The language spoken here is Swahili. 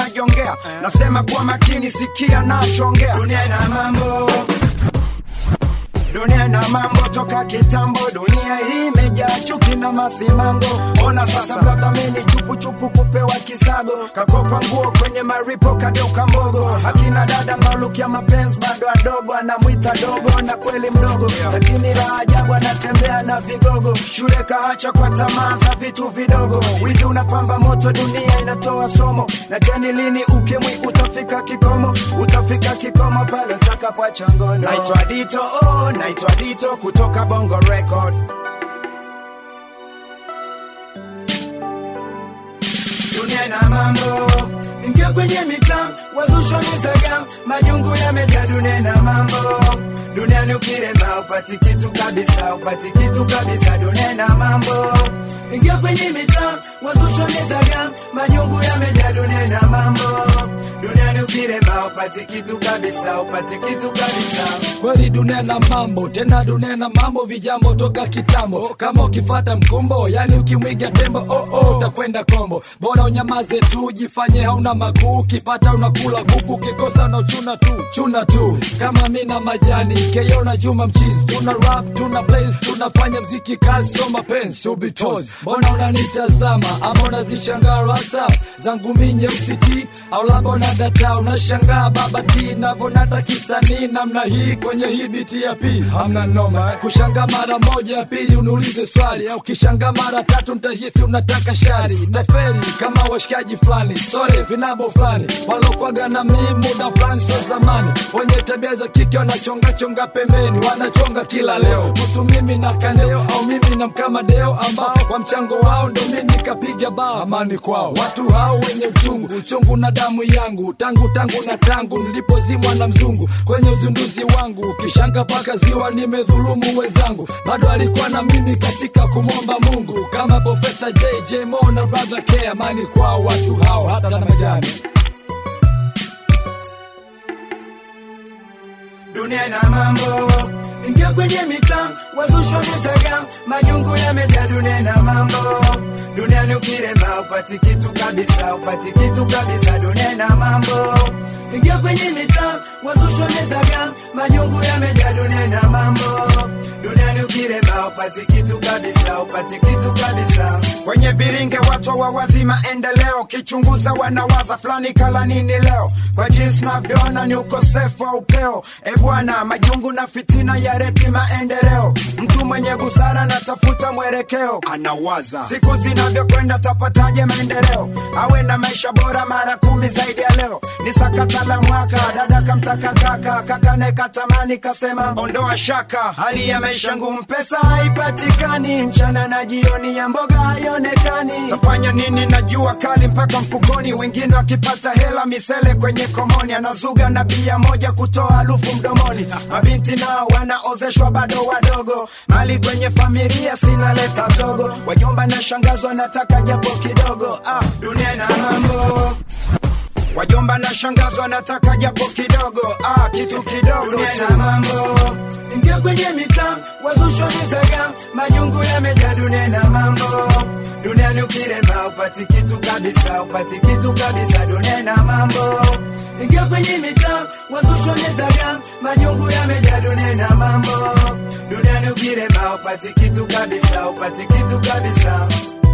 najongea. Nasema kwa makini, sikia nachongea. Dunia ina mambo, dunia ina mambo toka kitambo. Dunia hii imejaa chuki na masimango. Ona sasa brother, mimi chupu chupu kupewa kisago. Kakopa nguo kwenye maripo kadeuka mbogo. Akina dada malukia mapenzi bado adogo. Anamuita dogo na kweli mdogo, lakini la ajabu anatembea na vigogo. Shule kaacha kwa tamaa za vitu vidogo. Wizi unapamba moto, dunia inatoa somo. Na jani lini ukimwi utafika kikomo. Utafika kikomo pale utakapoacha ngono. Naitwa Dito, naitwa Dito kutoka Bongo Record. Dunia ina mambo, ingia kwenye mitam, wazusho ni zagam. Majungu yamejaa, dunia ina mambo. Dunia ni ukirema, upati kitu kabisa, upati kitu kabisa. Dunia ina mambo, ingia kwenye mitam, wazusho ni zagam. Majungu yamejaa, dunia ina mambo. Dunia ni ukirema, upati kitu kabisa, upati kitu kabisa. Kweli dunia na mambo, tena dunia na mambo. Vijambo toka kitambo, kama ukifata mkumbo, yani ukimwiga tembo, utakwenda kombo. Bora unyamaze tu, jifanye hauna makuu. Kipata unakula kuku, kikosa na chuna tu. Kama mina majani, keyo na Juma Mchizi. Tuna rap, tuna blaze, tunafanya mziki kazi, so mapenzi, ubitozi. Bona unanitazama, ama unazishangaa rasa zangu minye usiti, au labda unadata, unashangaa baba ti. Navonata kisanii namna hii kwenye hii biti ya P. Hamna noma, kushanga mara moja ya pili unulize swali. Au kishanga mara tatu nitahisi unataka shari. Naferi kama washikaji flani, sorry vinabo flani, walokwaga na mimi muda flani so zamani. Wenye tabia za kike wanachonga pembeni, wanachonga kila leo. Kuhusu mimi na Kandeo, au mimi na Mkamadeo, ambao kwa mchango wao ndo mimi nikapiga bao. Amani kwao watu hao wenye uchungu na damu yangu. Tangu nilipozimwa na mzungu kwenye uzinduzi wangu. Kishanga paka ziwa nimedhulumu wezangu, bado alikuwa na mimi katika kumomba Mungu. Kama Professor JJ Mo na Brother K. Amani kwao watu hao hata na majani. Dunia ina mambo, ingia kwenye mitam, wazusho ni zagam. Majungu yamejaa, dunia ina mambo. Dunia ni ukirema, upati kitu kabisa, upati kitu kabisa. Dunia ina mambo, ingia kwenye mitam, wazusho ni zagam. Majungu yamejaa, dunia ina mambo. Dunia ni ukirema, upati kitu kabisa, upati kitu kabisa. Kwenye viringe watu wa wazima endeleo. Kichunguza wanawaza flani kala nini leo. Kwa jinsi navyoona ni ukosefu wa upeo. Bwana, majungu na fitina ya reti maendeleo. Mtu mwenye busara natafuta mwelekeo, anawaza siku zinavyokwenda tapataje maendeleo. Awe na maisha bora mara 10 zaidi ya leo. Ni sakata la mwaka, dada kamtaka kaka. Kaka nekatamani kasema ondoa shaka. Hali ya maisha ngumu, pesa haipatikani. Mchana na jioni ya mboga haionekani. Tafanya nini na jua kali mpaka mfukoni. Wengine wakipata hela misele kwenye komoni. Anazuga na bia moja kutoa harufu mdomoni. Mabinti nao wanaozeshwa bado wadogo. Mali kwenye familia sinaleta zogo. Wajomba na shangazo nataka japo kidogo. Dunia ina mambo, wajomba na shangazo wanataka japo kidogo. Kitu kidogo. Dunia ina mambo, ingia kwenye mitam, wazusho ni zagam. Majungu yamejaa, dunia ina mambo. Dunia ni ukirema, upati kitu kabisa, upati kitu kabisa. Dunia ina mambo, ingia kwenye mitam, wazusho ni zagam. Majungu yamejaa, dunia ina mambo. Dunia ni ukirema, upati kitu kabisa, upati kitu kabisa.